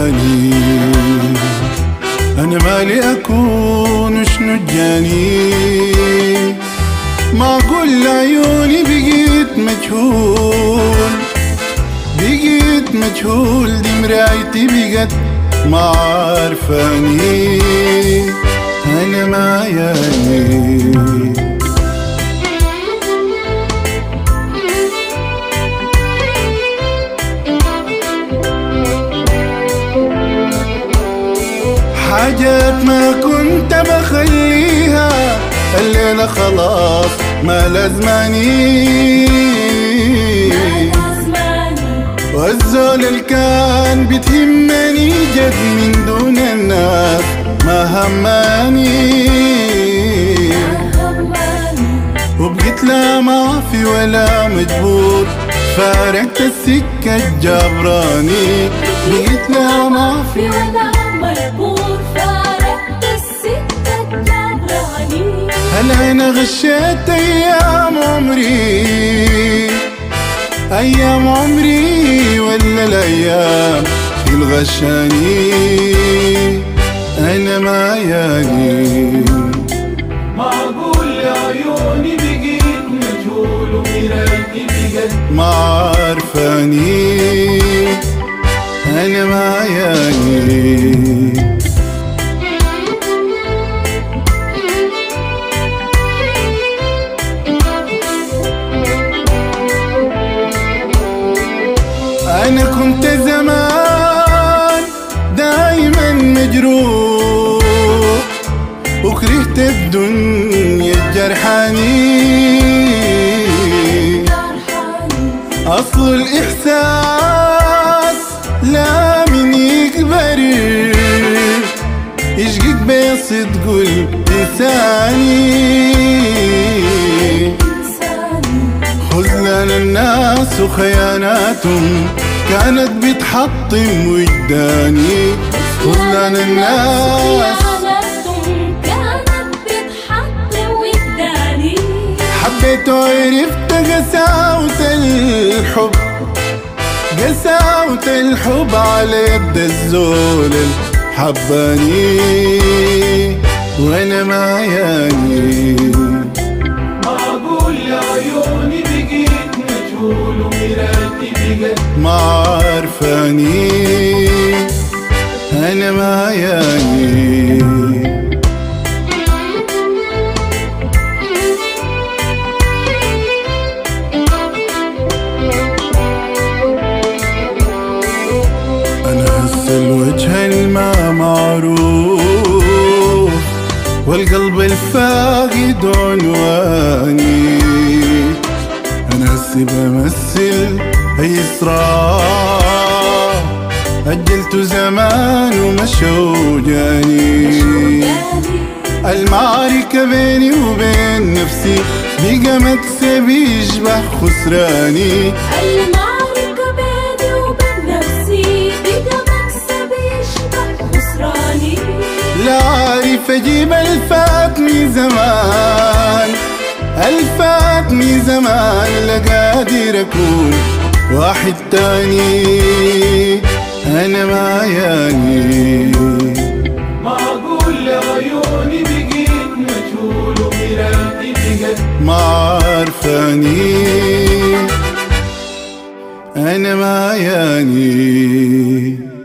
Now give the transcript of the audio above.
ياني، أنا مالي أكون شنو جاني. معقول عيوني بقيت مجهول، بقيت مجهول، دي مرايتي بقت ما عارفاني، أنا ما ياني. حاجات ما كنت بخليها الليلة خلاص ما لازماني، والزول اللي كان بتهمني جد من دون الناس ما هماني، وبقيت لا معفي ولا مجبور، فارقت السكة الجبراني، بقيت لا معفي ولا مجبور، فارقت السكة الجبراني. هل أنا غشيت أيام عمري، أيام عمري، ولا الأيام الغشاني، أنا ما ياني. معقول عيوني بقيت مجهول، ومرايتي بقت ما عارفاني، أنا ما ياني. أنا كنت زمان دايما مجروح، وكرهت الدنيا الجرحاني، أصل الإحساس لا من يكبر، يشقيك بصدق الإنساني، خذلان الناس وخياناتهم كانت بتحطم وجداني، خذلان الناس كانت بتحطم وجداني. حبيت وعرفت قساوة الحب، قساوة الحب على يد الزول الحباني، وانا ما ياني. معقول عيوني بقيت مجهول، ومرايتي بقت ما عارفاني، أنا ما ياني. أنا هسه الوجه الما معروف، والقلب الفاقد عنواني، أنا هسه بمثل أي صراع أجلته زمان ومشوا جاني، المعركة بيني وبين نفسي بقى مكسبي يشبه خسراني، المعركة بيني وبين نفسي بقى مكسبي يشبه خسراني. لا عارف أجيب الفاتني زمان، الفاتني زمان، لا قادر أكون واحد تاني، أنا ما ياني. معقول عيوني بقيت مجهول، ومرايتي بقت ما عارفاني، أنا ما ياني.